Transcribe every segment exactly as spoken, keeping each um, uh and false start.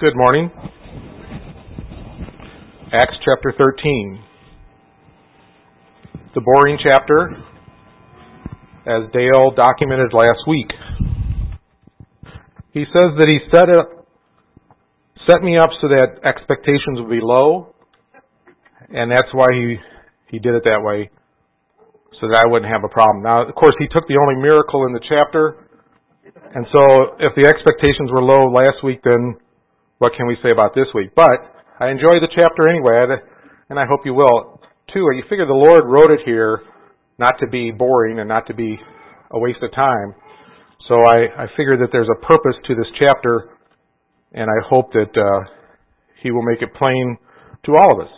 Good morning. Acts chapter thirteen. The boring chapter, as Dale documented last week. He says that he set up, set me up so that expectations would be low, and that's why he, he did it that way, so that I wouldn't have a problem. Now, of course, he took the only miracle in the chapter, and so if the expectations were low last week, then what can we say about this week? But I enjoy the chapter anyway, and I hope you will too. You figure the Lord wrote it here not to be boring and not to be a waste of time. So I, I figure that there's a purpose to this chapter, and I hope that uh, He will make it plain to all of us.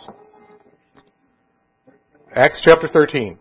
Acts chapter thirteen.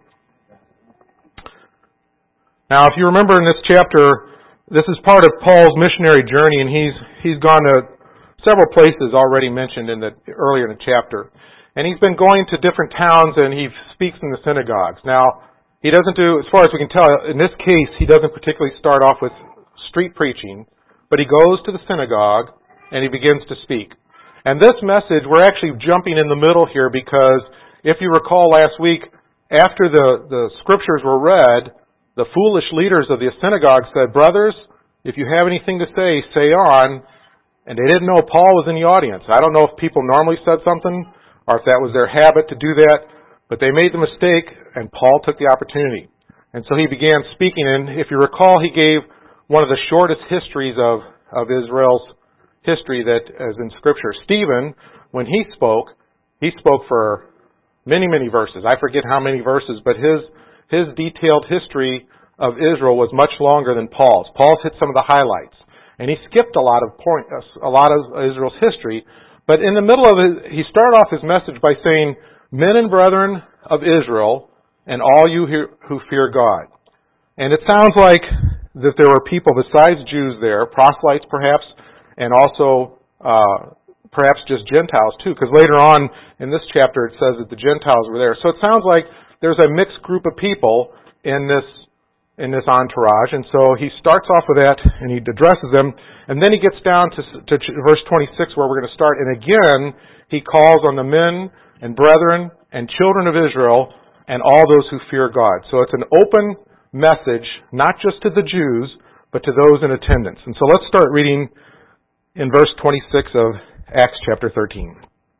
Now, if you remember in this chapter, this is part of Paul's missionary journey, and he's he's gone to several places already mentioned in the earlier in the chapter. And he's been going to different towns and he speaks in the synagogues. Now, he doesn't do, as far as we can tell, in this case, he doesn't particularly start off with street preaching, but he goes to the synagogue and he begins to speak. And this message, we're actually jumping in the middle here because if you recall last week, after the, the scriptures were read, the foolish leaders of the synagogue said, "Brothers, if you have anything to say, say on." And they didn't know Paul was in the audience. I don't know if people normally said something or if that was their habit to do that, but they made the mistake and Paul took the opportunity. And so he began speaking, and if you recall, he gave one of the shortest histories of, of Israel's history that is in Scripture. Stephen, when he spoke, he spoke for many, many verses. I forget how many verses, but his, his detailed history of Israel was much longer than Paul's. Paul's hit some of the highlights. And he skipped a lot of point, a lot of Israel's history. But in the middle of it, he started off his message by saying, "Men and brethren of Israel, and all you who fear God." And it sounds like that there were people besides Jews there, proselytes perhaps, and also uh, perhaps just Gentiles too, because later on in this chapter it says that the Gentiles were there. So it sounds like there's a mixed group of people in this in this entourage, and so he starts off with that, and he addresses them, and then he gets down to, to verse twenty-six, where we're going to start, and again, he calls on the men and brethren and children of Israel and all those who fear God. So it's an open message, not just to the Jews, but to those in attendance. And so let's start reading in verse twenty-six of Acts chapter thirteen.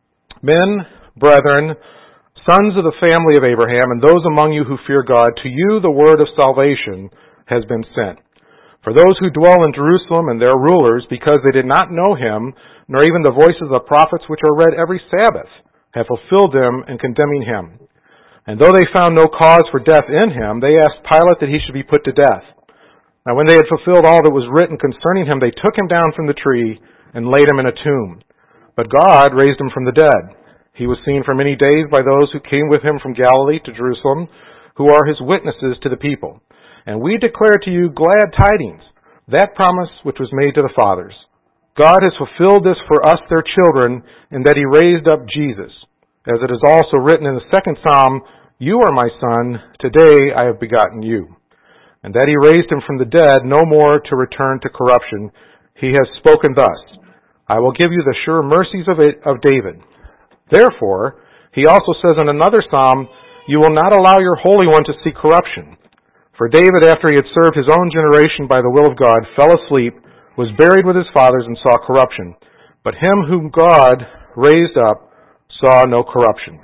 "Men, brethren, sons of the family of Abraham, and those among you who fear God, to you the word of salvation has been sent. For those who dwell in Jerusalem and their rulers, because they did not know him, nor even the voices of the prophets which are read every Sabbath, have fulfilled them in condemning him. And though they found no cause for death in him, they asked Pilate that he should be put to death. Now when they had fulfilled all that was written concerning him, they took him down from the tree and laid him in a tomb. But God raised him from the dead. He was seen for many days by those who came with him from Galilee to Jerusalem, who are his witnesses to the people. And we declare to you glad tidings, that promise which was made to the fathers. God has fulfilled this for us, their children, in that he raised up Jesus. As it is also written in the second psalm, you are my son, today I have begotten you. And that he raised him from the dead, no more to return to corruption. He has spoken thus, I will give you the sure mercies of, it, of David. Therefore, he also says in another psalm, you will not allow your Holy One to see corruption. For David, after he had served his own generation by the will of God, fell asleep, was buried with his fathers, and saw corruption. But him whom God raised up saw no corruption."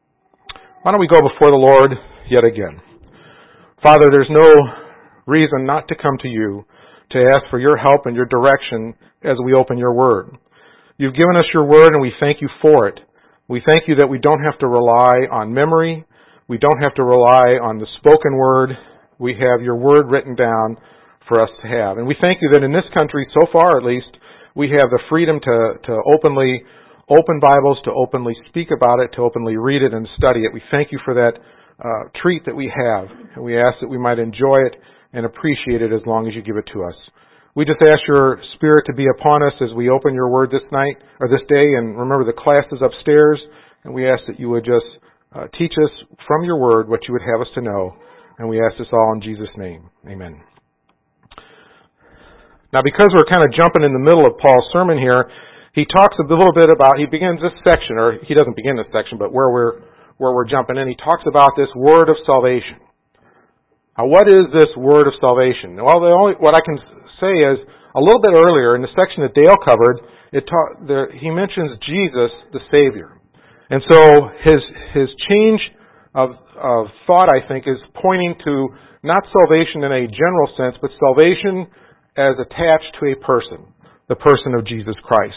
Why don't we go before the Lord yet again? Father, there's no reason not to come to you to ask for your help and your direction as we open your word. You've given us your word, and we thank you for it. We thank you that we don't have to rely on memory. We don't have to rely on the spoken word. We have your word written down for us to have. And we thank you that in this country, so far at least, we have the freedom to, to openly open Bibles, to openly speak about it, to openly read it and study it. We thank you for that uh, treat that we have. And we ask that we might enjoy it and appreciate it as long as you give it to us. We just ask your Spirit to be upon us as we open your word this night, or this day, and remember the class is upstairs, and we ask that you would just uh, teach us from your word what you would have us to know, and we ask this all in Jesus' name. Amen. Now, because we're kind of jumping in the middle of Paul's sermon here, he talks a little bit about, he begins this section, or he doesn't begin this section, but where we're, where we're jumping in, he talks about this word of salvation. Now, what is this word of salvation? Well, the only, what I can say is, a little bit earlier, in the section that Dale covered, it ta- the, he mentions Jesus, the Savior. And so his his change of, of thought, I think, is pointing to not salvation in a general sense, but salvation as attached to a person, the person of Jesus Christ.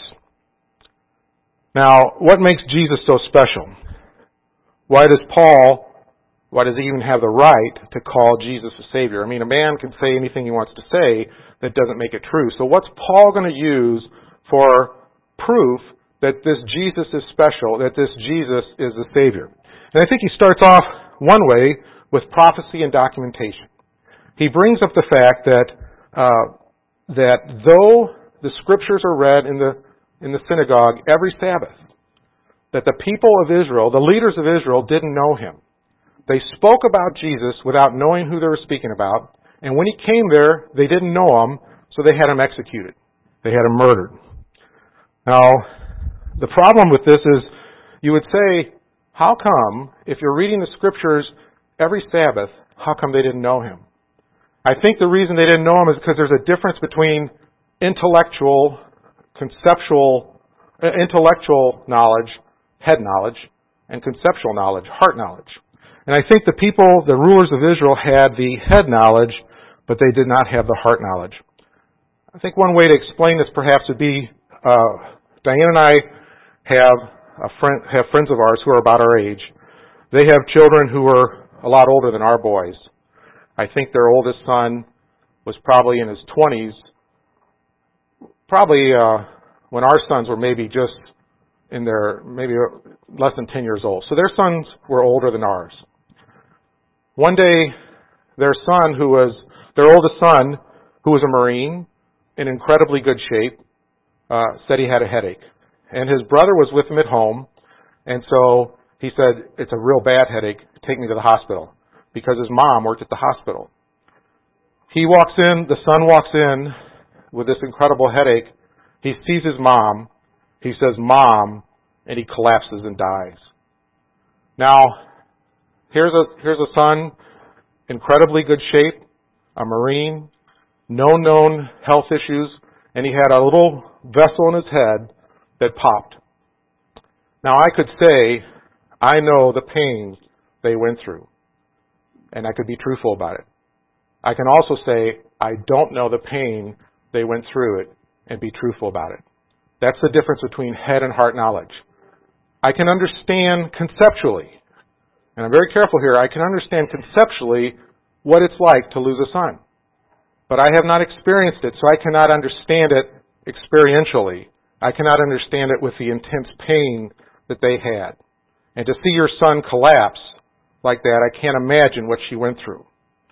Now, what makes Jesus so special? Why does Paul, why does he even have the right to call Jesus a Savior? I mean, a man can say anything he wants to say that doesn't make it true. So what's Paul going to use for proof that this Jesus is special, that this Jesus is the Savior? And I think he starts off one way with prophecy and documentation. He brings up the fact that uh, that though the Scriptures are read in the in the synagogue every Sabbath, that the people of Israel, the leaders of Israel, didn't know him. They spoke about Jesus without knowing who they were speaking about, and when he came there, they didn't know him, so they had him executed. They had him murdered. Now, the problem with this is, you would say, how come, if you're reading the Scriptures every Sabbath, how come they didn't know him? I think the reason they didn't know him is because there's a difference between intellectual, conceptual, uh, intellectual knowledge, head knowledge, and conceptual knowledge, heart knowledge. And I think the people, the rulers of Israel, had the head knowledge, but they did not have the heart knowledge. I think one way to explain this perhaps would be, uh, Diane and I have a friend, have friends of ours who are about our age. They have children who are a lot older than our boys. I think their oldest son was probably in his twenties, probably uh, when our sons were maybe just in their, maybe less than ten years old. So their sons were older than ours. One day, their son, who was, their oldest son, who was a Marine, in incredibly good shape, uh, said he had a headache. And his brother was with him at home, and so he said, it's a real bad headache, take me to the hospital, because his mom worked at the hospital. He walks in, the son walks in with this incredible headache. He sees his mom. He says, Mom, and he collapses and dies. Now, here's a, here's a son, incredibly good shape, a Marine, no known health issues, and he had a little vessel in his head that popped. Now, I could say, I know the pains they went through, and I could be truthful about it. I can also say, I don't know the pain they went through it, and be truthful about it. That's the difference between head and heart knowledge. I can understand conceptually, and I'm very careful here, I can understand conceptually what it's like to lose a son. But I have not experienced it, so I cannot understand it experientially. I cannot understand it with the intense pain that they had. And to see your son collapse like that, I can't imagine what she went through.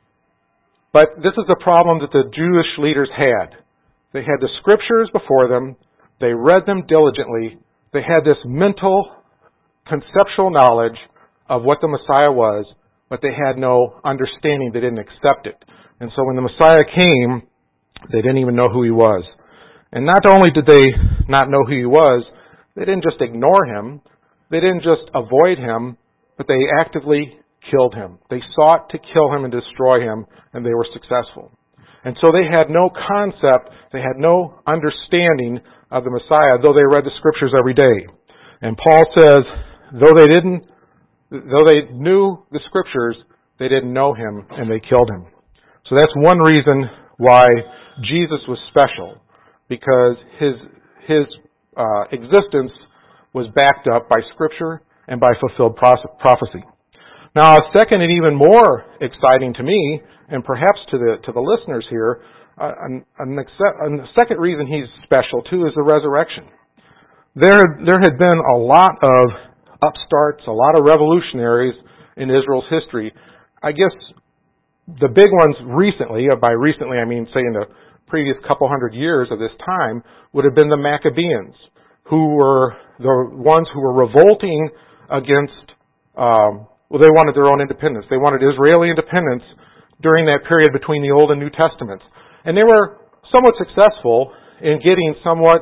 But this is the problem that the Jewish leaders had. They had the Scriptures before them. They read them diligently. They had this mental, conceptual knowledge of what the Messiah was, but they had no understanding. They didn't accept it. And so when the Messiah came, they didn't even know who he was. And not only did they not know who he was, they didn't just ignore him. They didn't just avoid him, but they actively killed him. They sought to kill him and destroy him, and they were successful. And so they had no concept, they had no understanding of the Messiah, though they read the Scriptures every day. And Paul says, though they didn't, though they knew the Scriptures, they didn't know him, and they killed him. So that's one reason why Jesus was special, because his his uh, existence was backed up by Scripture and by fulfilled prophecy. Now, a second and even more exciting to me, and perhaps to the to the listeners here, uh, an, an accept, a second reason he's special too is the resurrection. There, there had been a lot of upstarts, a lot of revolutionaries in Israel's history. I guess the big ones recently, by recently I mean say in the previous couple hundred years of this time, would have been the Maccabeans, who were the ones who were revolting against, um, well, they wanted their own independence. They wanted Israeli independence during that period between the Old and New Testaments. And they were somewhat successful in getting somewhat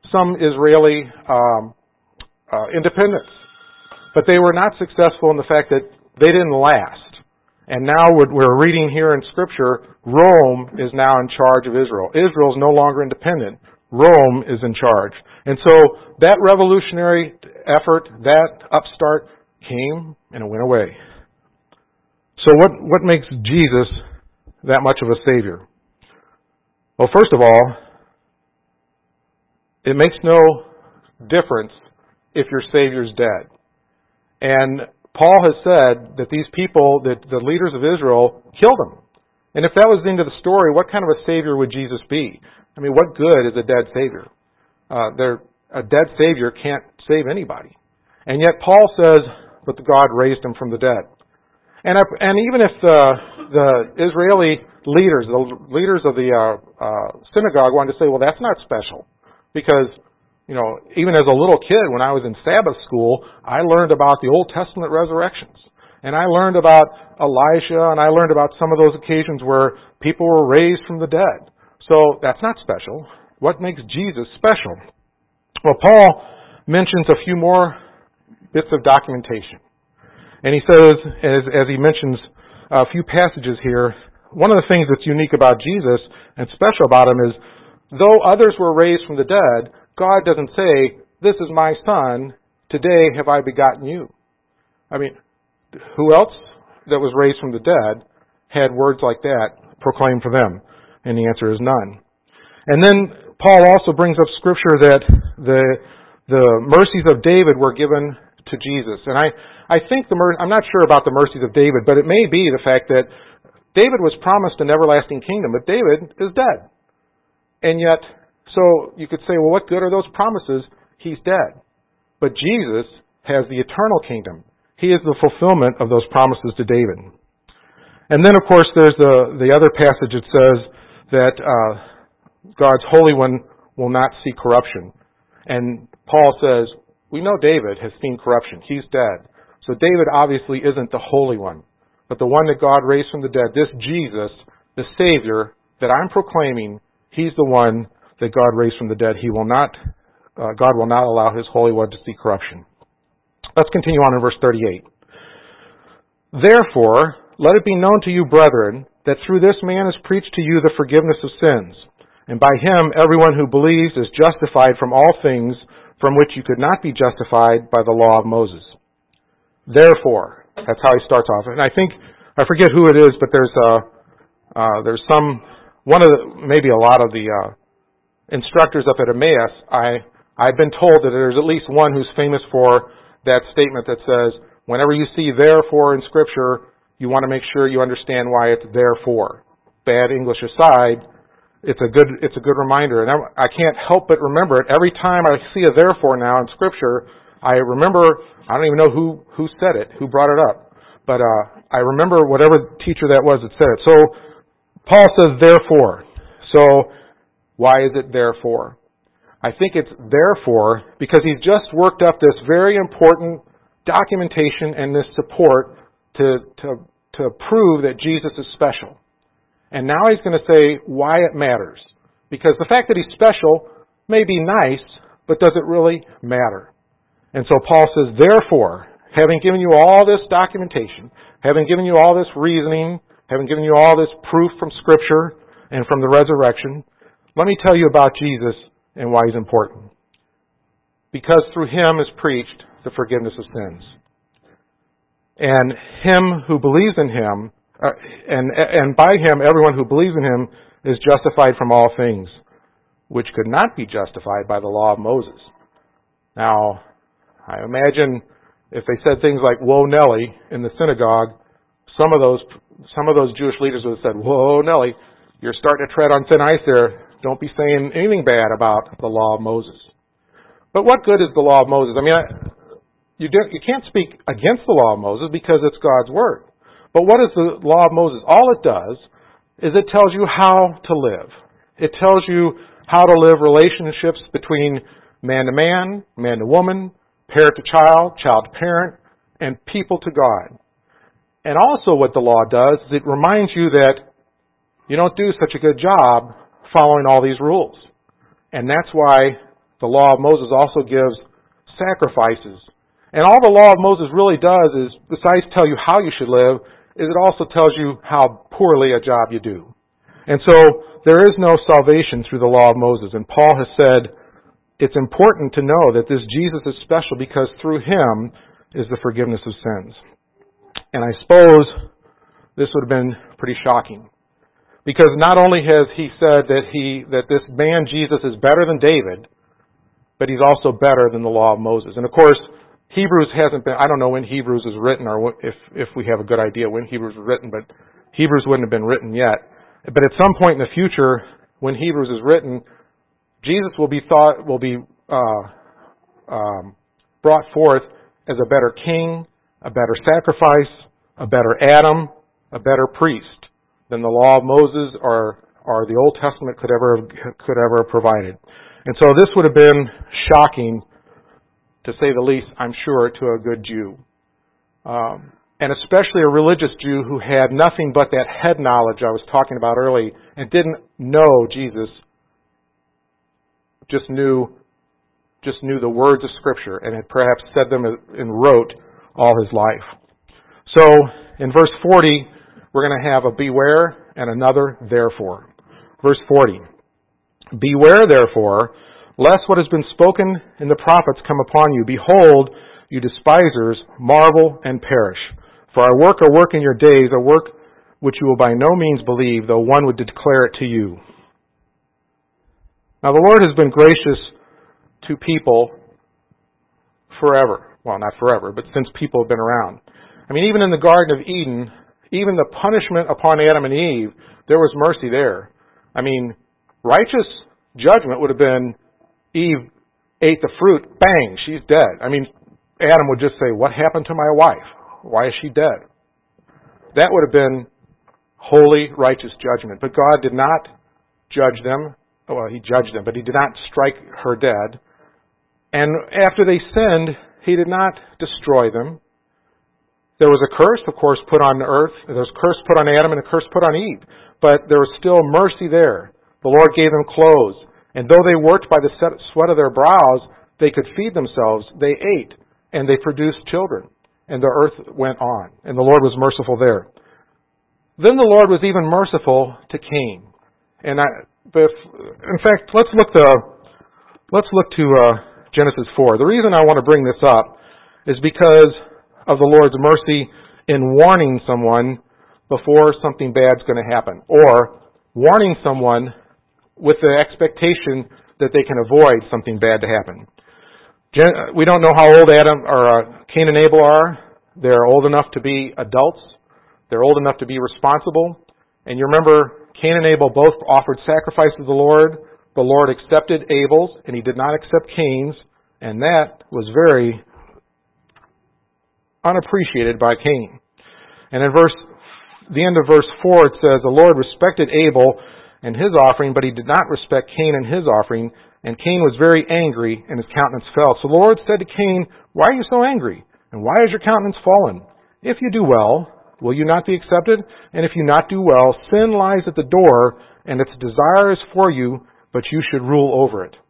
some Israeli um, uh, independence. But they were not successful in the fact that they didn't last. And now what we're reading here in Scripture, Rome is now in charge of Israel. Israel is no longer independent. Rome is in charge. And so that revolutionary effort, that upstart came and it went away. So what, what makes Jesus that much of a Savior? Well, first of all, it makes no difference if your Savior's dead. And Paul has said that these people, that the leaders of Israel, killed him. And if that was the end of the story, what kind of a Savior would Jesus be? I mean, what good is a dead Savior? Uh, a dead Savior can't save anybody. And yet Paul says, but God raised him from the dead. And if, and even if the, the Israeli leaders, the leaders of the uh, uh, synagogue wanted to say, well, that's not special. Because, you know, even as a little kid, when I was in Sabbath school, I learned about the Old Testament resurrections. And I learned about Elijah, and I learned about some of those occasions where people were raised from the dead. So that's not special. What makes Jesus special? Well, Paul mentions a few more bits of documentation. And he says, as, as he mentions a few passages here, one of the things that's unique about Jesus and special about him is, though others were raised from the dead, God doesn't say, this is my son, today have I begotten you. I mean, who else that was raised from the dead had words like that proclaimed for them? And the answer is none. And then Paul also brings up scripture that the the mercies of David were given to Jesus. And I, I think the mer- I'm not sure about the mercies of David, but it may be the fact that David was promised an everlasting kingdom, but David is dead. And yet, so you could say, well, what good are those promises? He's dead. But Jesus has the eternal kingdom. He is the fulfillment of those promises to David. And then, of course, there's the, the other passage that says that uh, God's Holy One will not see corruption. And Paul says, we know David has seen corruption. He's dead. So David obviously isn't the Holy One. But the one that God raised from the dead, this Jesus, the Savior that I'm proclaiming, He's the one that God raised from the dead. He will not, uh, God will not allow His Holy One to see corruption. Let's continue on in verse thirty-eight. Therefore, let it be known to you, brethren, that through this man is preached to you the forgiveness of sins. And by him, everyone who believes is justified from all things from which you could not be justified by the law of Moses. Therefore, that's how he starts off. And I think, I forget who it is, but there's uh, uh, there's some, one of the, maybe a lot of the uh, instructors up at Emmaus, I, I've been told that there's at least one who's famous for that statement that says, whenever you see therefore in Scripture, you want to make sure you understand why it's therefore. Bad English aside, it's a good it's a good reminder. And I, I can't help but remember it. Every time I see a therefore now in Scripture, I remember, I don't even know who, who said it, who brought it up. But uh, I remember whatever teacher that was that said it. So Paul says therefore. So why is it therefore? I think it's therefore because he's just worked up this very important documentation and this support to, to, to prove that Jesus is special. And now he's going to say why it matters. Because the fact that he's special may be nice, but does it really matter? And so Paul says, therefore, having given you all this documentation, having given you all this reasoning, having given you all this proof from Scripture and from the resurrection, let me tell you about Jesus and why He's important. Because through Him is preached the forgiveness of sins. And him who believes in Him, uh, and, and by Him, everyone who believes in Him is justified from all things, which could not be justified by the law of Moses. Now, I imagine if they said things like, whoa, Nelly, in the synagogue, some of those some of those Jewish leaders would have said, whoa, Nelly, you're starting to tread on thin ice there. Don't be saying anything bad about the law of Moses. But what good is the law of Moses? I mean, I, you, do, you can't speak against the law of Moses because it's God's Word. But what is the law of Moses? All it does is it tells you how to live. It tells you how to live relationships between man to man, man to woman, parent to child, child to parent, and people to God. And also what the law does is it reminds you that you don't do such a good job following all these rules. And that's why the law of Moses also gives sacrifices. And all the law of Moses really does is, besides tell you how you should live, is it also tells you how poorly a job you do. And so there is no salvation through the law of Moses. And Paul has said it's important to know that this Jesus is special because through him is the forgiveness of sins. And I suppose this would have been pretty shocking. Because not only has he said that he that this man Jesus is better than David, but he's also better than the law of Moses. And of course, Hebrews hasn't been, I don't know when Hebrews is written or if, if we have a good idea when Hebrews was written, but Hebrews wouldn't have been written yet. But at some point in the future, when Hebrews is written, Jesus will be thought, will be uh, um, brought forth as a better king, a better sacrifice, a better Adam, a better priest than the law of Moses or, or the Old Testament could ever could ever have provided. And so this would have been shocking, to say the least, I'm sure, to a good Jew. Um, and especially a religious Jew who had nothing but that head knowledge I was talking about earlier and didn't know Jesus, just knew just knew the words of Scripture and had perhaps said them and wrote all his life. So in verse forty, we're going to have a beware and another therefore. Verse forty. Beware, therefore, lest what has been spoken in the prophets come upon you. Behold, you despisers, marvel and perish. For I work a work in your days, a work which you will by no means believe, though one would declare it to you. Now the Lord has been gracious to people forever. Well, not forever, but since people have been around. I mean, even in the Garden of Eden, even the punishment upon Adam and Eve, there was mercy there. I mean, righteous judgment would have been Eve ate the fruit, bang, she's dead. I mean, Adam would just say, what happened to my wife? Why is she dead? That would have been holy, righteous judgment. But God did not judge them. Well, he judged them, but he did not strike her dead. And after they sinned, he did not destroy them. There was a curse, of course, put on the earth. There was a curse put on Adam and a curse put on Eve. But there was still mercy there. The Lord gave them clothes. And though they worked by the sweat of their brows, they could feed themselves. They ate, and they produced children. And the earth went on. And the Lord was merciful there. Then the Lord was even merciful to Cain. And I, if, in fact, let's look to let's look to uh, Genesis four. The reason I want to bring this up is because of the Lord's mercy in warning someone before something bad's going to happen, or warning someone with the expectation that they can avoid something bad to happen. We don't know how old Adam or uh, Cain and Abel are. They're old enough to be adults. They're old enough to be responsible. And you remember, Cain and Abel both offered sacrifice to the Lord. The Lord accepted Abel's, and he did not accept Cain's, and that was very unappreciated by Cain. And in verse, the end of verse four, it says, the Lord respected Abel and his offering, but he did not respect Cain and his offering. And Cain was very angry, and his countenance fell. So the Lord said to Cain, why are you so angry? And why is your countenance fallen? If you do well, will you not be accepted? And if you not do well, sin lies at the door, and its desire is for you, but you should rule over it.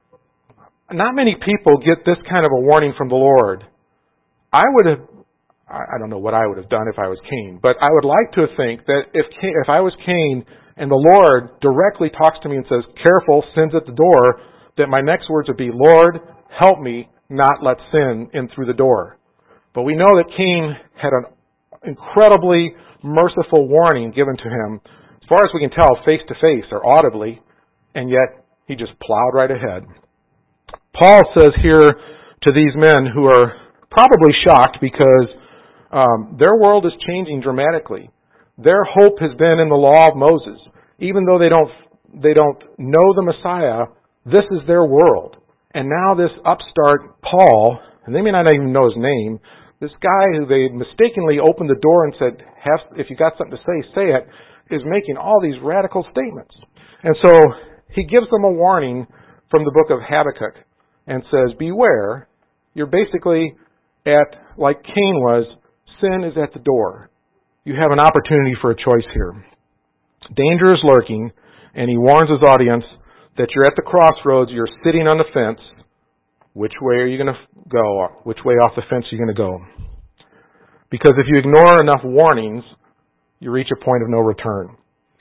Not many people get this kind of a warning from the Lord. I would have, I don't know what I would have done if I was Cain, but I would like to think that if Cain, if I was Cain and the Lord directly talks to me and says, careful, sin's at the door, that my next words would be, Lord, help me not let sin in through the door. But we know that Cain had an incredibly merciful warning given to him, as far as we can tell, face to face or audibly, and yet he just plowed right ahead. Paul says here to these men who are probably shocked because um, their world is changing dramatically. Their hope has been in the law of Moses. Even though they don't they don't know the Messiah, this is their world. And now this upstart Paul, and they may not even know his name, this guy who they mistakenly opened the door and said, Have, if you got something to say, say it, is making all these radical statements. And so he gives them a warning from the book of Habakkuk and says, beware, you're basically at, like Cain was, sin is at the door. You have an opportunity for a choice here. Danger is lurking, and he warns his audience, that you're at the crossroads, you're sitting on the fence. Which way are you going to go? Which way off the fence are you going to go? Because if you ignore enough warnings, you reach a point of no return.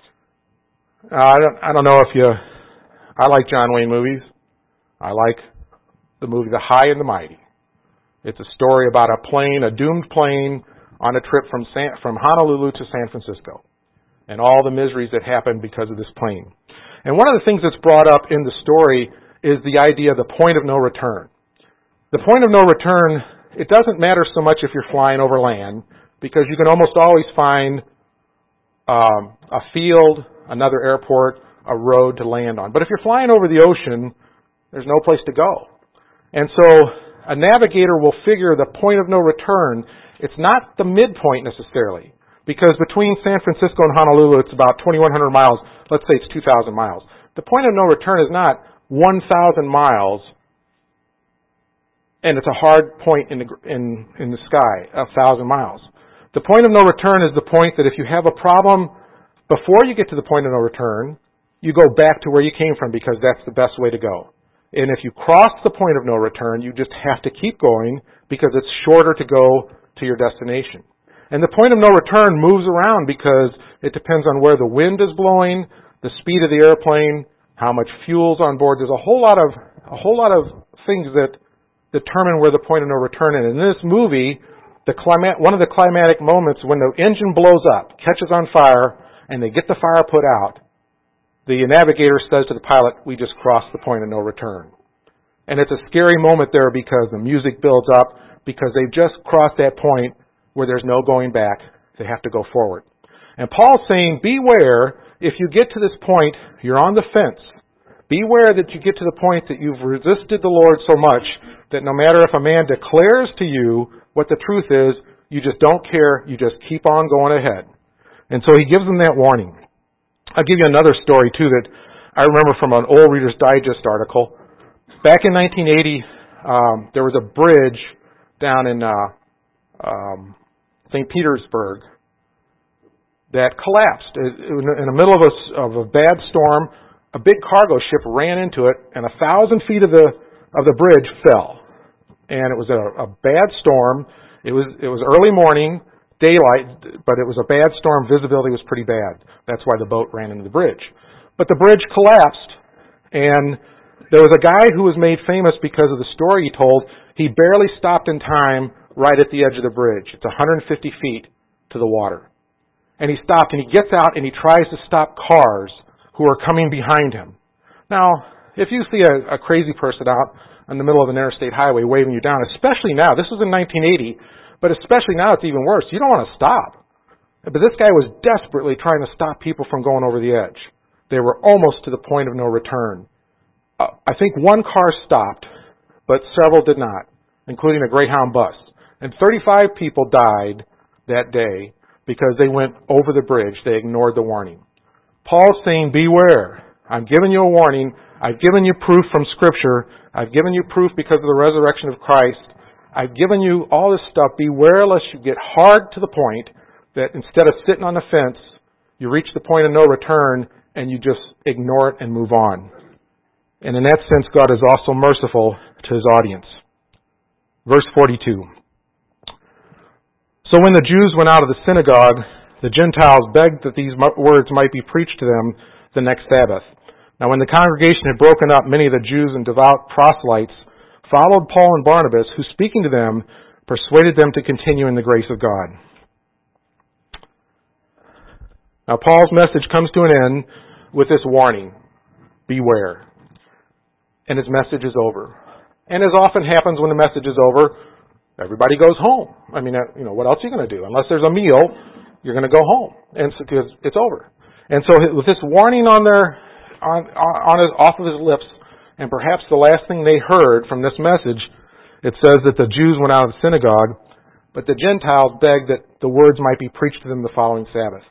Uh, I don't, I don't know if you, I like John Wayne movies. I like the movie The High and the Mighty. It's a story about a plane, a doomed plane, on a trip from San, from Honolulu to San Francisco, and all the miseries that happened because of this plane. And one of the things that's brought up in the story is the idea of the point of no return. The point of no return, it doesn't matter so much if you're flying over land, because you can almost always find um, a field, another airport, a road to land on. But if you're flying over the ocean, there's no place to go. And so a navigator will figure the point of no return. It's not the midpoint necessarily, because between San Francisco and Honolulu, it's about twenty-one hundred miles. Let's say it's two thousand miles. The point of no return is not one thousand miles, and it's a hard point in the, in, in the sky, one thousand miles. The point of no return is the point that if you have a problem before you get to the point of no return, you go back to where you came from, because that's the best way to go. And if you cross the point of no return, you just have to keep going, because it's shorter to go to your destination. And the point of no return moves around because it depends on where the wind is blowing, the speed of the airplane, how much fuel's on board. There's a whole lot of a whole lot of things that determine where the point of no return is. In this movie, the climat, one of the climatic moments when the engine blows up, catches on fire, and they get the fire put out, the navigator says to the pilot, "We just crossed the point of no return." And it's a scary moment there, because the music builds up, because they've just crossed that point where there's no going back. They have to go forward. And Paul's saying, beware, if you get to this point, you're on the fence. Beware that you get to the point that you've resisted the Lord so much that no matter if a man declares to you what the truth is, you just don't care, you just keep on going ahead. And so he gives them that warning. I'll give you another story, too, that I remember from an old Reader's Digest article. Back in nineteen eighty, um, there was a bridge down in uh, um, Saint Petersburg that collapsed. In the middle of a, of a bad storm, a big cargo ship ran into it, and a thousand feet of the of the bridge fell. And it was a, a bad storm. It was it was early morning, daylight, but it was a bad storm. Visibility was pretty bad. That's why the boat ran into the bridge. But the bridge collapsed, and there was a guy who was made famous because of the story he told. He barely stopped in time right at the edge of the bridge. It's one hundred fifty feet to the water. And he stopped, and he gets out, and he tries to stop cars who are coming behind him. Now, if you see a, a crazy person out in the middle of an interstate highway waving you down, especially now, this was in nineteen eighty, but especially now it's even worse. You don't want to stop. But this guy was desperately trying to stop people from going over the edge. They were almost to the point of no return. Uh, I think one car stopped, but several did not, including a Greyhound bus. And thirty-five people died that day because they went over the bridge. They ignored the warning. Paul's saying, beware. I'm giving you a warning. I've given you proof from Scripture. I've given you proof because of the resurrection of Christ. I've given you all this stuff. Beware lest you get hard to the point that instead of sitting on the fence, you reach the point of no return and you just ignore it and move on. And in that sense, God is also merciful to His audience. Verse forty-two. So when the Jews went out of the synagogue, the Gentiles begged that these words might be preached to them the next Sabbath. Now when the congregation had broken up, many of the Jews and devout proselytes followed Paul and Barnabas, who, speaking to them, persuaded them to continue in the grace of God. Now Paul's message comes to an end with this warning, beware. And his message is over. And as often happens when the message is over, everybody goes home. I mean, you know, what else are you going to do? Unless there's a meal, you're going to go home, and so, because it's over. And so, with this warning on their, on, on his, off of his lips, and perhaps the last thing they heard from this message, it says that the Jews went out of the synagogue, but the Gentiles begged that the words might be preached to them the following Sabbath.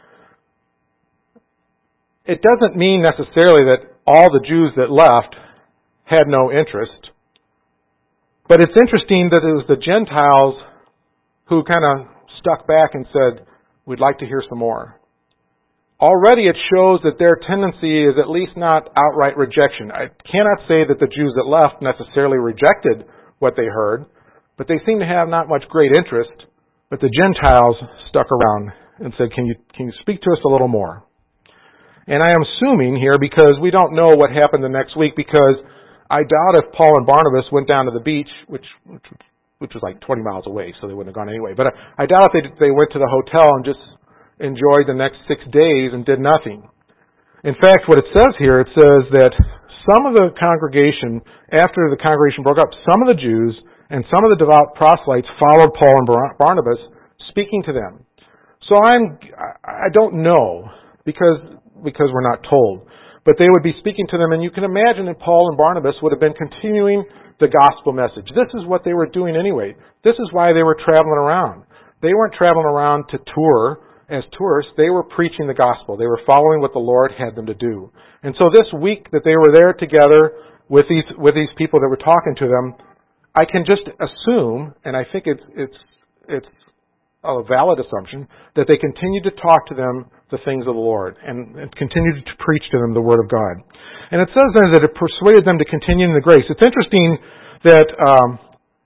It doesn't mean necessarily that all the Jews that left had no interest. But it's interesting that it was the Gentiles who kind of stuck back and said, we'd like to hear some more. already it shows that their tendency is at least not outright rejection. I cannot say that the Jews that left necessarily rejected what they heard, but they seem to have not much great interest. But the Gentiles stuck around and said, can you, can you speak to us a little more? And I am assuming here, because we don't know what happened the next week, because I doubt if Paul and Barnabas went down to the beach, which which, which was like twenty miles away, so they wouldn't have gone anyway. But I, I doubt if they, they went to the hotel and just enjoyed the next six days and did nothing. In fact, what it says here, it says that some of the congregation, after the congregation broke up, some of the Jews and some of the devout proselytes followed Paul and Barnabas, speaking to them. So I'm, I don't know, because because we're not told. But they would be speaking to them, and you can imagine that Paul and Barnabas would have been continuing the gospel message. This is what they were doing anyway. This is why they were traveling around. They weren't traveling around to tour as tourists. They were preaching the gospel. They were following what the Lord had them to do. And so this week that they were there together with these with these people that were talking to them, I can just assume, and I think it's it's it's a valid assumption, that they continued to talk to them the things of the Lord and, and continued to preach to them the Word of God. And it says then that it persuaded them to continue in the grace. It's interesting that um,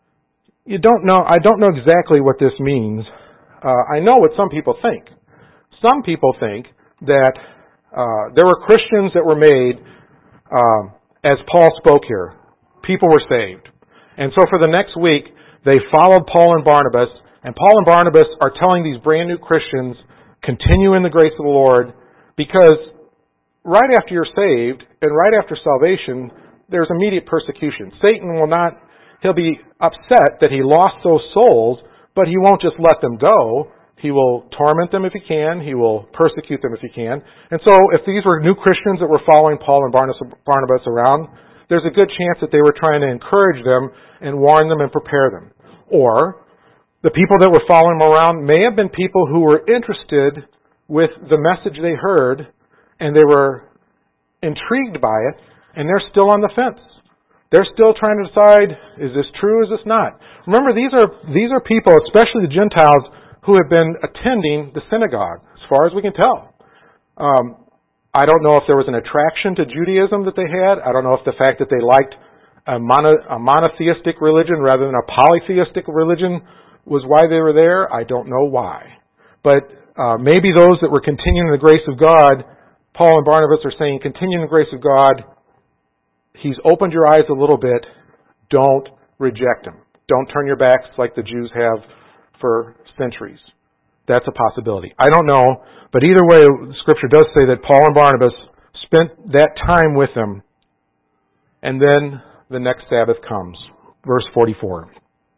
you don't know. I don't know exactly what this means. Uh, I know what some people think. Some people think that uh, there were Christians that were made uh, as Paul spoke here. People were saved. And so for the next week, they followed Paul and Barnabas, and Paul and Barnabas are telling these brand new Christians, continue in the grace of the Lord, because right after you're saved and right after salvation, there's immediate persecution. Satan will not, he'll be upset that he lost those souls, but he won't just let them go. He will torment them if he can. He will persecute them if he can. And so if these were new Christians that were following Paul and Barnabas around, there's a good chance that they were trying to encourage them and warn them and prepare them. Or the people that were following them around may have been people who were interested with the message they heard, and they were intrigued by it, and they're still on the fence. They're still trying to decide, is this true, is this not? Remember, these are these are people, especially the Gentiles, who have been attending the synagogue, as far as we can tell. Um, I don't know if there was an attraction to Judaism that they had. I don't know if the fact that they liked a, mono, a monotheistic religion rather than a polytheistic religion was why they were there. I don't know why. But uh, maybe those that were continuing the grace of God, Paul and Barnabas are saying, continue in the grace of God. He's opened your eyes a little bit. Don't reject Him. Don't turn your backs like the Jews have for centuries. That's a possibility. I don't know, but either way, Scripture does say that Paul and Barnabas spent that time with them, and then the next Sabbath comes. Verse forty-four.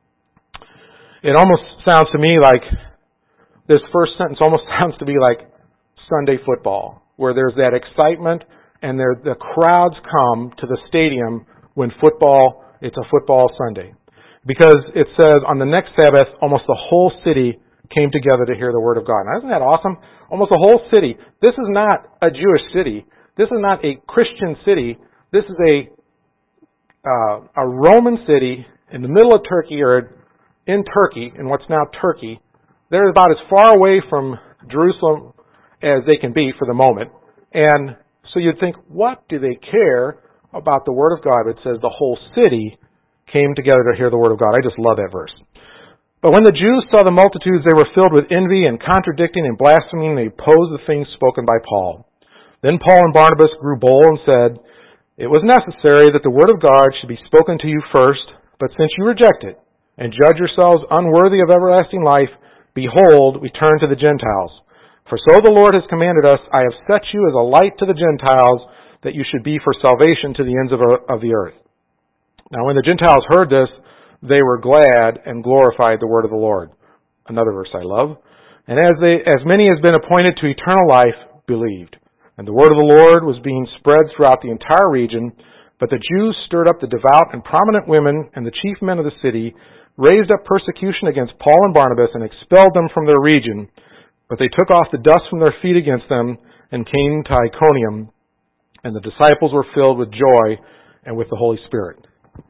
It almost sounds to me like, this first sentence almost sounds to be like Sunday football, where there's that excitement and there, the crowds come to the stadium when football, it's a football Sunday. Because it says on the next Sabbath, almost the whole city came together to hear the Word of God. Now, isn't that awesome? Almost the whole city. This is not a Jewish city. This is not a Christian city. This is a uh, a Roman city in the middle of Turkey, or in Turkey, in what's now Turkey. They're about as far away from Jerusalem as they can be for the moment. And so you'd think, what do they care about the Word of God? It says the whole city came together to hear the Word of God. I just love that verse. But when the Jews saw the multitudes, they were filled with envy and contradicting and blaspheming. They opposed the things spoken by Paul. Then Paul and Barnabas grew bold and said, it was necessary that the Word of God should be spoken to you first, but since you reject it and judge yourselves unworthy of everlasting life, behold, we turn to the Gentiles. For so the Lord has commanded us, I have set you as a light to the Gentiles, that you should be for salvation to the ends of, of the earth. Now when the Gentiles heard this, they were glad and glorified the word of the Lord. Another verse I love. And as they, as many as been appointed to eternal life believed. And the word of the Lord was being spread throughout the entire region. But the Jews stirred up the devout and prominent women and the chief men of the city, raised up persecution against Paul and Barnabas, and expelled them from their region. But they took off the dust from their feet against them, and came to Iconium. And the disciples were filled with joy and with the Holy Spirit.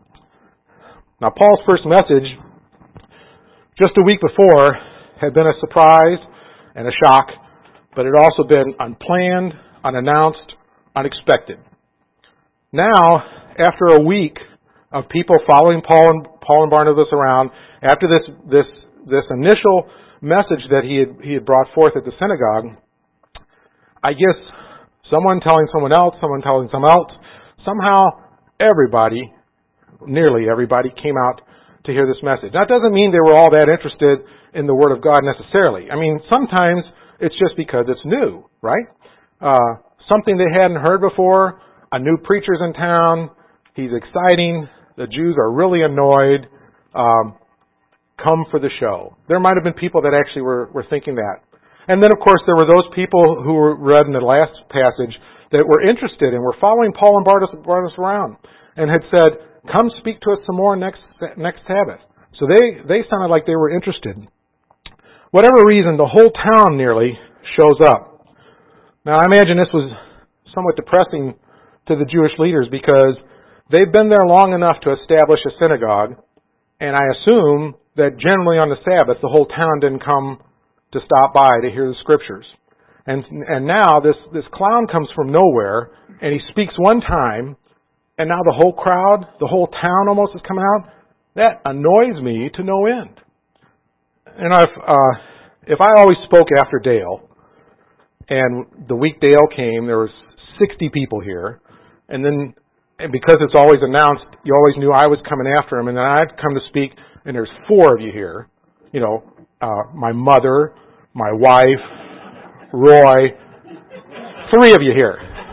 Now, Paul's first message, just a week before, had been a surprise and a shock, but it had also been unplanned, unannounced, unexpected. Now, after a week of people following Paul and Paul and Barnabas around, after this this this initial message that he had he had brought forth at the synagogue, I guess someone telling someone else, someone telling someone else, somehow everybody, nearly everybody, came out to hear this message. That doesn't mean they were all that interested in the Word of God necessarily. I mean, sometimes it's just because it's new, right? Uh, something they hadn't heard before, a new preacher's in town, he's exciting, the Jews are really annoyed, um, come for the show. There might have been people that actually were, were thinking that. And then, of course, there were those people who were read in the last passage that were interested and were following Paul and Barnabas, Barnabas around and had said, come speak to us some more next next Sabbath. So they, they sounded like they were interested. Whatever reason, the whole town nearly shows up. Now, I imagine this was somewhat depressing to the Jewish leaders because they've been there long enough to establish a synagogue, and I assume that generally on the Sabbath, the whole town didn't come to stop by to hear the Scriptures. And and now this, this clown comes from nowhere, and he speaks one time, and now the whole crowd, the whole town almost is coming out. That annoys me to no end. And if, uh, if I always spoke after Dale, and the week Dale came, there was sixty people here, and then and because it's always announced, you always knew I was coming after him, and then I'd come to speak, and there's four of you here. You know, uh, my mother, my wife, Roy, three of you here.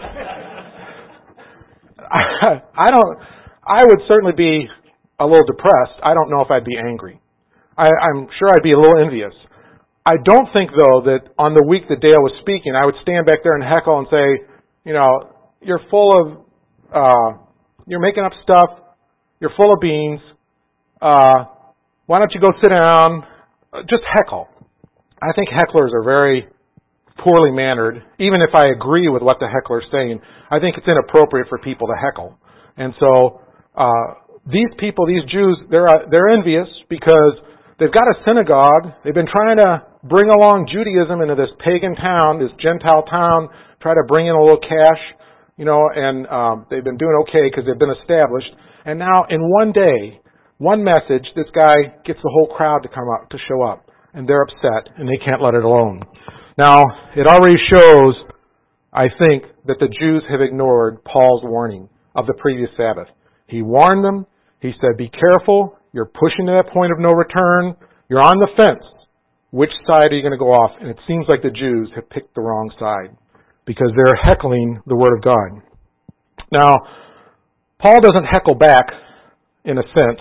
I, I don't. I would certainly be a little depressed. I don't know if I'd be angry. I, I'm sure I'd be a little envious. I don't think, though, that on the week that Dale was speaking, I would stand back there and heckle and say, you know, you're full of, uh, you're making up stuff. You're full of beans. Uh, why don't you go sit down? Just heckle. I think hecklers are very poorly mannered. Even if I agree with what the heckler's saying, I think it's inappropriate for people to heckle. And so uh, these people, these Jews, they're uh, they're envious because they've got a synagogue. They've been trying to bring along Judaism into this pagan town, this Gentile town, try to bring in a little cash, you know, and um, they've been doing okay because they've been established. And now in one day, one message, this guy gets the whole crowd to come up, to show up. And they're upset, and they can't let it alone. Now, it already shows, I think, that the Jews have ignored Paul's warning of the previous Sabbath. He warned them. He said, be careful. You're pushing to that point of no return. You're on the fence. Which side are you going to go off? And it seems like the Jews have picked the wrong side because they're heckling the Word of God. Now, Paul doesn't heckle back, in a sense.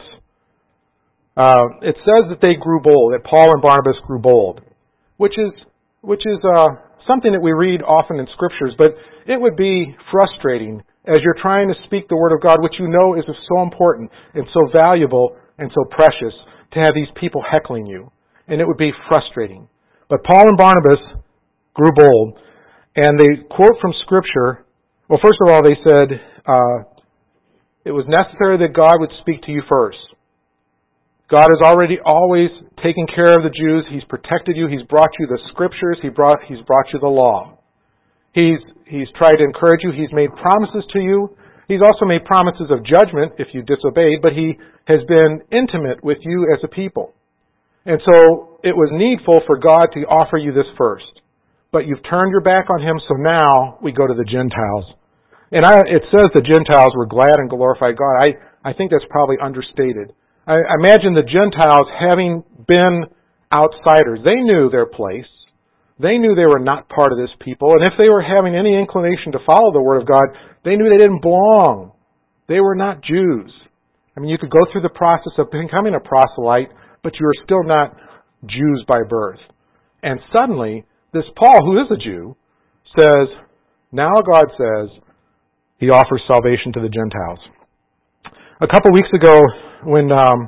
Uh, it says that they grew bold, that Paul and Barnabas grew bold, which is which is uh, something that we read often in Scriptures, but it would be frustrating as you're trying to speak the Word of God, which you know is so important and so valuable and so precious, to have these people heckling you. And it would be frustrating. But Paul and Barnabas grew bold, and they quote from Scripture. Well, first of all, they said, uh, it was necessary that God would speak to you first. God has already always taken care of the Jews. He's protected you. He's brought you the Scriptures. He brought, he's brought you the law. He's, he's tried to encourage you. He's made promises to you. He's also made promises of judgment if you disobeyed, but He has been intimate with you as a people. And so it was needful for God to offer you this first. But you've turned your back on Him, so now we go to the Gentiles. And I, it says the Gentiles were glad and glorified God. I, I think that's probably understated. I imagine the Gentiles, having been outsiders, they knew their place. They knew they were not part of this people. And if they were having any inclination to follow the Word of God, they knew they didn't belong. They were not Jews. I mean, you could go through the process of becoming a proselyte, but you are still not Jews by birth. And suddenly, this Paul, who is a Jew, says, now God says, He offers salvation to the Gentiles. A couple weeks ago, when um,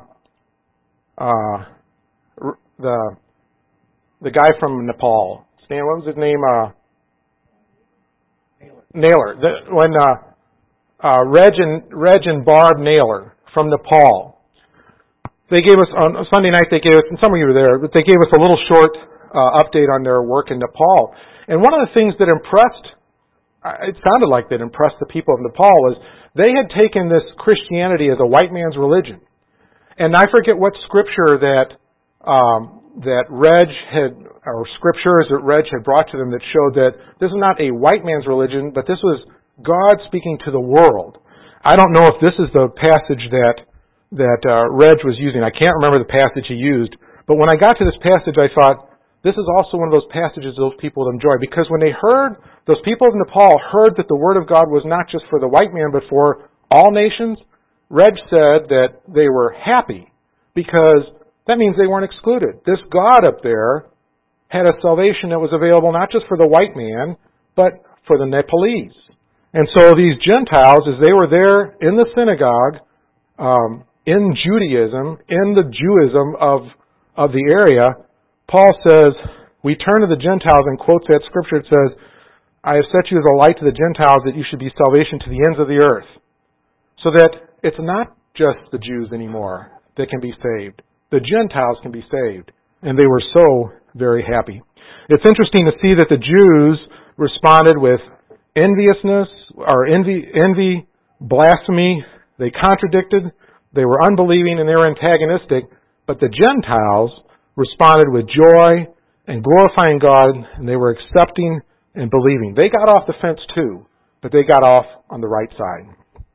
uh, the the guy from Nepal, Stan, what was his name? Uh, Naylor. The, when uh, uh, Reg and Reg and Barb Naylor from Nepal, they gave us on Sunday night. They gave us, and some of you were there, but they gave us a little short uh, update on their work in Nepal. And one of the things that impressed, it sounded like that impressed the people of Nepal, was they had taken this Christianity as a white man's religion. And I forget what scripture that um, that Reg had, or scriptures that Reg had brought to them that showed that this is not a white man's religion, but this was God speaking to the world. I don't know if this is the passage that that uh, Reg was using. I can't remember the passage he used. But when I got to this passage, I thought, this is also one of those passages those people would enjoy. Because when they heard, those people of Nepal heard that the Word of God was not just for the white man, but for all nations, Reg said that they were happy because that means they weren't excluded. This God up there had a salvation that was available not just for the white man, but for the Nepalese. And so these Gentiles, as they were there in the synagogue, um, in Judaism, in the Jewism of, of the area, Paul says, we turn to the Gentiles and quotes that scripture. It says, I have set you as a light to the Gentiles that you should be salvation to the ends of the earth. So that it's not just the Jews anymore that can be saved. The Gentiles can be saved. And they were so very happy. It's interesting to see that the Jews responded with enviousness, or envy, envy, blasphemy. They contradicted, they were unbelieving, and they were antagonistic. But the Gentiles responded with joy and glorifying God, and they were accepting and believing. They got off the fence too, but they got off on the right side.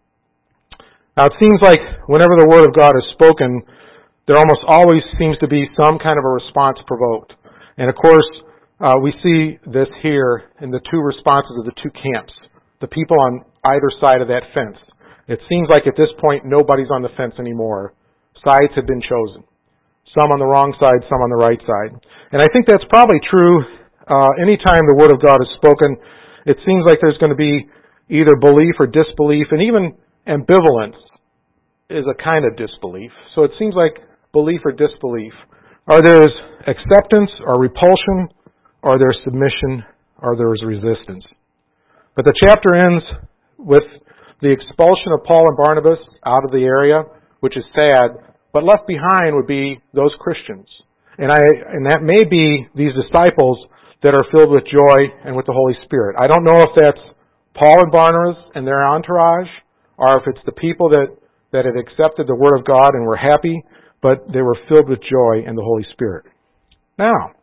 Now it seems like whenever the Word of God is spoken, there almost always seems to be some kind of a response provoked. And of course, Uh, we see this here in the two responses of the two camps, the people on either side of that fence. It seems like at this point nobody's on the fence anymore. Sides have been chosen. Some on the wrong side, some on the right side. And I think that's probably true uh, anytime the Word of God is spoken. It seems like there's going to be either belief or disbelief, and even ambivalence is a kind of disbelief. So it seems like belief or disbelief. Or there's acceptance or repulsion, or there's submission, or there's resistance. But the chapter ends with the expulsion of Paul and Barnabas out of the area, which is sad, but left behind would be those Christians. And I and that may be these disciples that are filled with joy and with the Holy Spirit. I don't know if that's Paul and Barnabas and their entourage, or if it's the people that, that had accepted the Word of God and were happy, but they were filled with joy and the Holy Spirit. Now,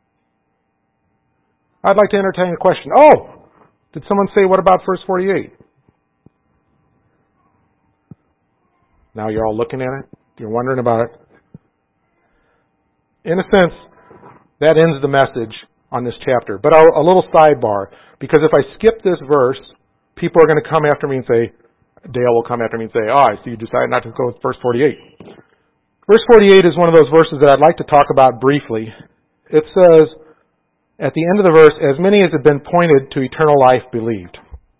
I'd like to entertain a question. Oh, did someone say, what about verse forty-eight? Now you're all looking at it. You're wondering about it. In a sense, that ends the message on this chapter. But a, a little sidebar, because if I skip this verse, people are going to come after me and say, Dale will come after me and say, oh, I see you decided not to go with verse forty-eight. Verse forty-eight is one of those verses that I'd like to talk about briefly. It says, at the end of the verse, as many as have been pointed to eternal life believed.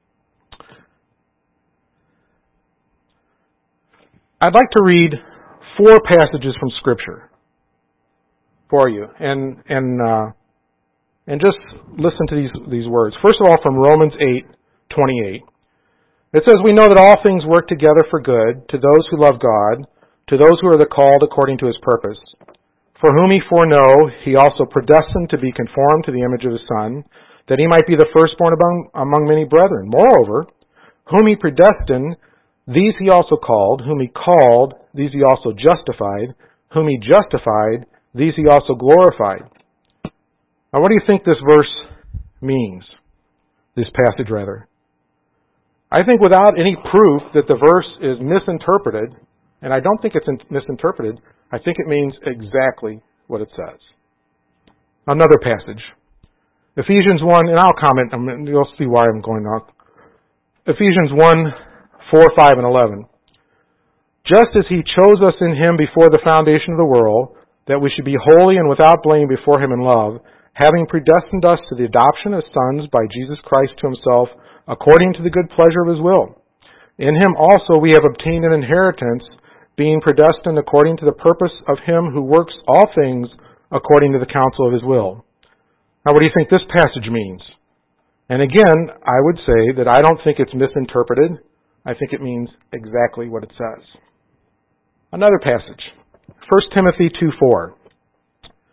I'd like to read four passages from Scripture for you, and and uh, and just listen to these these words. First of all, from Romans eight twenty-eight, it says, "We know that all things work together for good to those who love God, to those who are the called according to His purpose. For whom He foreknow, He also predestined to be conformed to the image of His Son, that He might be the firstborn among, among many brethren. Moreover, whom He predestined, these He also called. Whom He called, these He also justified. Whom He justified, these He also glorified." Now, what do you think this verse means? This passage, rather. I think without any proof that the verse is misinterpreted, and I don't think it's misinterpreted, I think it means exactly what it says. Another passage. Ephesians one, and I'll comment, you'll see why I'm going on. Ephesians one, four, five, and eleven. "Just as He chose us in Him before the foundation of the world, that we should be holy and without blame before Him in love, having predestined us to the adoption as sons by Jesus Christ to Himself, according to the good pleasure of His will. In Him also we have obtained an inheritance, being predestined according to the purpose of Him who works all things according to the counsel of His will." Now, what do you think this passage means? And again, I would say that I don't think it's misinterpreted. I think it means exactly what it says. Another passage, First Timothy two four.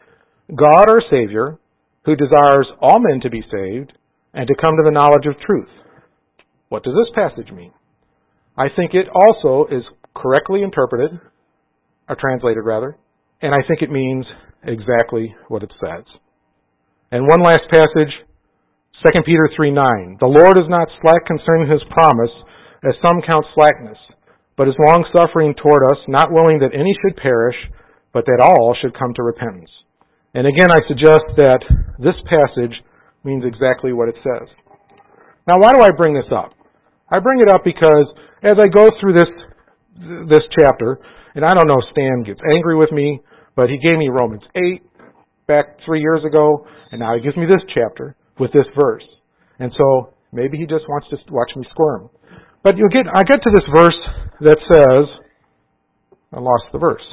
God our Savior, who desires all men to be saved and to come to the knowledge of truth. What does this passage mean? I think it also is correctly interpreted, or translated rather, and I think it means exactly what it says. And one last passage, Second Peter three nine. The Lord is not slack concerning His promise, as some count slackness, but is long-suffering toward us, not willing that any should perish, but that all should come to repentance. And again, I suggest that this passage means exactly what it says. Now, why do I bring this up? I bring it up because as I go through this this chapter, and I don't know, Stan gets angry with me, but he gave me Romans eight back three years ago, and now he gives me this chapter with this verse. And so maybe he just wants to watch me squirm. But you get, I get to this verse that says, I lost the verse.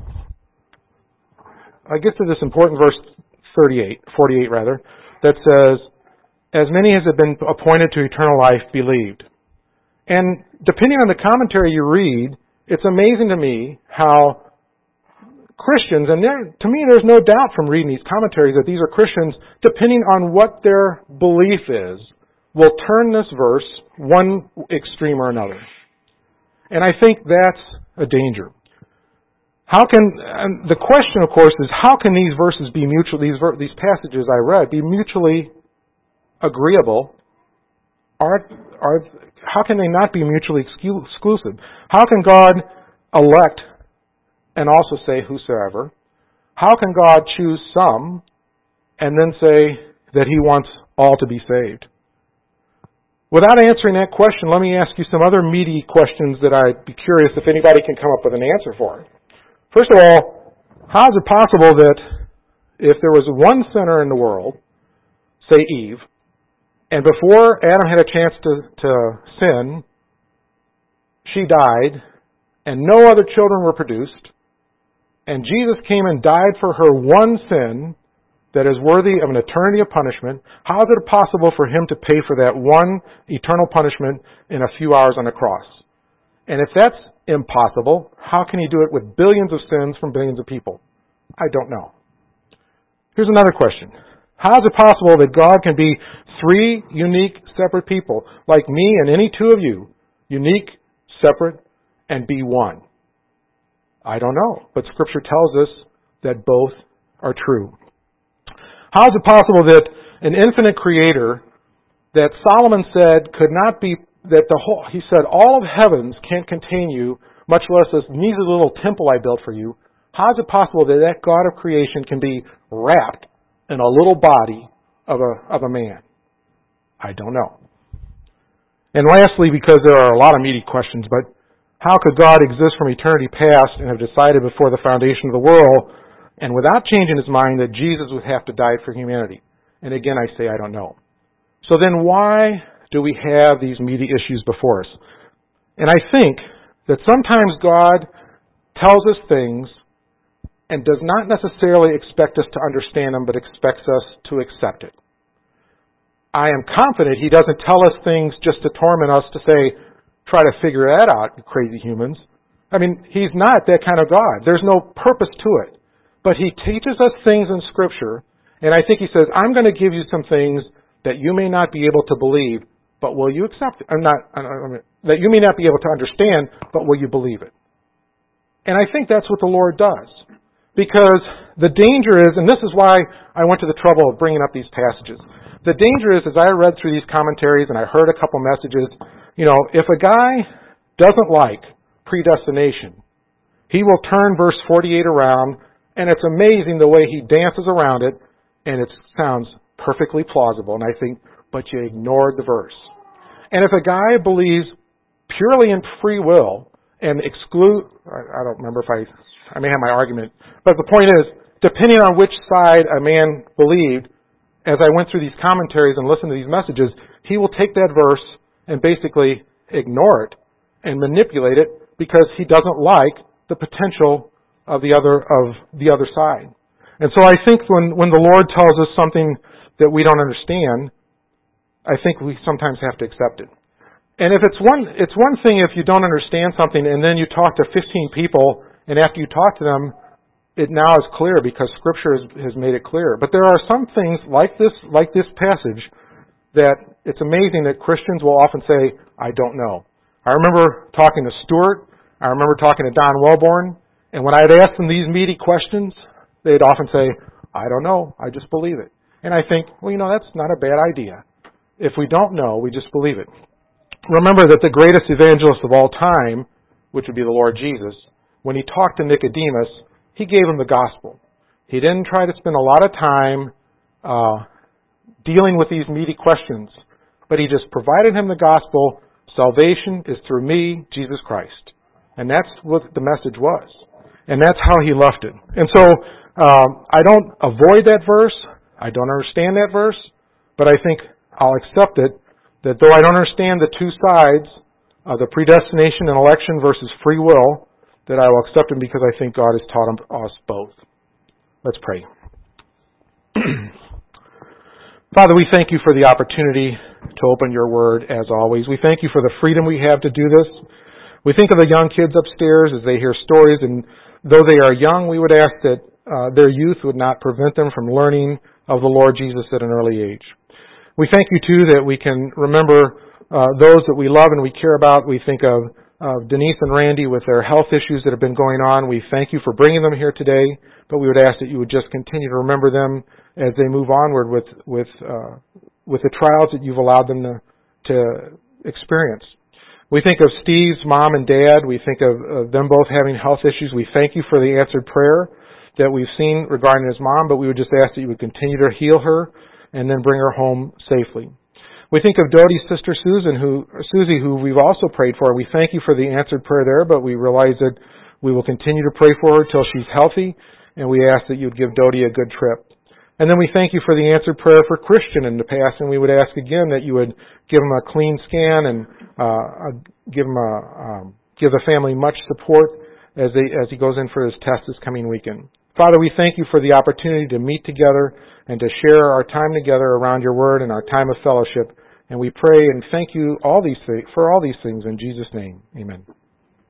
I get to this important verse thirty-eight, forty-eight rather, that says, as many as have been appointed to eternal life believed. And depending on the commentary you read, it's amazing to me how Christians, and there, to me there's no doubt from reading these commentaries that these are Christians, depending on what their belief is, will turn this verse one extreme or another. And I think that's a danger. How can, and the question of course is, how can these verses be mutual, these, these passages I read, be mutually agreeable? Are, are, how can they not be mutually exclusive? How can God elect and also say whosoever? How can God choose some and then say that He wants all to be saved? Without answering that question, let me ask you some other meaty questions that I'd be curious if anybody can come up with an answer for. First of all, how is it possible that if there was one sinner in the world, say Eve, and before Adam had a chance to, to sin, she died, and no other children were produced, and Jesus came and died for her one sin that is worthy of an eternity of punishment, how is it possible for Him to pay for that one eternal punishment in a few hours on the cross? And if that's impossible, how can He do it with billions of sins from billions of people? I don't know. Here's another question. How is it possible that God can be three unique, separate people, like me and any two of you, unique, separate, and be one? I don't know, but Scripture tells us that both are true. How is it possible that an infinite Creator that Solomon said could not be, that the whole, he said, all of heavens can't contain you, much less this measly little temple I built for you? How is it possible that that God of creation can be wrapped in a little body of a, of a man? I don't know. And lastly, because there are a lot of meaty questions, but how could God exist from eternity past and have decided before the foundation of the world and without changing His mind that Jesus would have to die for humanity? And again, I say I don't know. So then why do we have these meaty issues before us? And I think that sometimes God tells us things and does not necessarily expect us to understand them, but expects us to accept it. I am confident He doesn't tell us things just to torment us, to say, try to figure that out, you crazy humans. I mean, He's not that kind of God. There's no purpose to it. But He teaches us things in Scripture, and I think He says, I'm going to give you some things that you may not be able to believe, but will you accept it? I'm not, I mean, that you may not be able to understand, but will you believe it? And I think that's what the Lord does. Because the danger is, and this is why I went to the trouble of bringing up these passages. The danger is, as I read through these commentaries and I heard a couple messages, you know, if a guy doesn't like predestination, he will turn verse forty-eight around, and it's amazing the way he dances around it, and it sounds perfectly plausible. And I think, but you ignored the verse. And if a guy believes purely in free will and exclude, I don't remember if I, I may have my argument, but the point is, depending on which side a man believed, as I went through these commentaries and listened to these messages, he will take that verse and basically ignore it and manipulate it because he doesn't like the potential of the other of the other side. And so I think when, when the Lord tells us something that we don't understand, I think we sometimes have to accept it. And if it's one it's one thing if you don't understand something and then you talk to fifteen people, and after you talk to them, it now is clear because Scripture has, has made it clear. But there are some things like this, like this passage, that it's amazing that Christians will often say, I don't know. I remember talking to Stuart, I remember talking to Don Wellborn, and when I'd ask them these meaty questions, they'd often say, I don't know, I just believe it. And I think, well, you know, that's not a bad idea. If we don't know, we just believe it. Remember that the greatest evangelist of all time, which would be the Lord Jesus, when he talked to Nicodemus, he gave him the gospel. He didn't try to spend a lot of time uh, dealing with these meaty questions, but he just provided him the gospel. Salvation is through me, Jesus Christ. And that's what the message was. And that's how he left it. And so um, I don't avoid that verse. I don't understand that verse. But I think I'll accept it, that though I don't understand the two sides of the predestination and election versus free will, that I will accept them because I think God has taught us both. Let's pray. Father, we thank you for the opportunity to open your word as always. We thank you for the freedom we have to do this. We think of the young kids upstairs as they hear stories, and though they are young, we would ask that uh, their youth would not prevent them from learning of the Lord Jesus at an early age. We thank you, too, that we can remember uh, those that we love and we care about. We think of uh, Denise and Randy with their health issues that have been going on. We thank you for bringing them here today, but we would ask that you would just continue to remember them as they move onward with with uh, with the trials that you've allowed them to, to experience. We think of Steve's mom and dad. We think of, of them both having health issues. We thank you for the answered prayer that we've seen regarding his mom, but we would just ask that you would continue to heal her and then bring her home safely. We think of Dodie's sister Susan, who Susie, who we've also prayed for. We thank you for the answered prayer there, but we realize that we will continue to pray for her till she's healthy, and we ask that you would give Dodie a good trip. And then we thank you for the answered prayer for Christian in the past, and we would ask again that you would give him a clean scan and uh, give him a um, give the family much support as they as he goes in for his test this coming weekend. Father, we thank you for the opportunity to meet together and to share our time together around your word and our time of fellowship. And we pray and thank you all these th- for all these things in Jesus' name. Amen.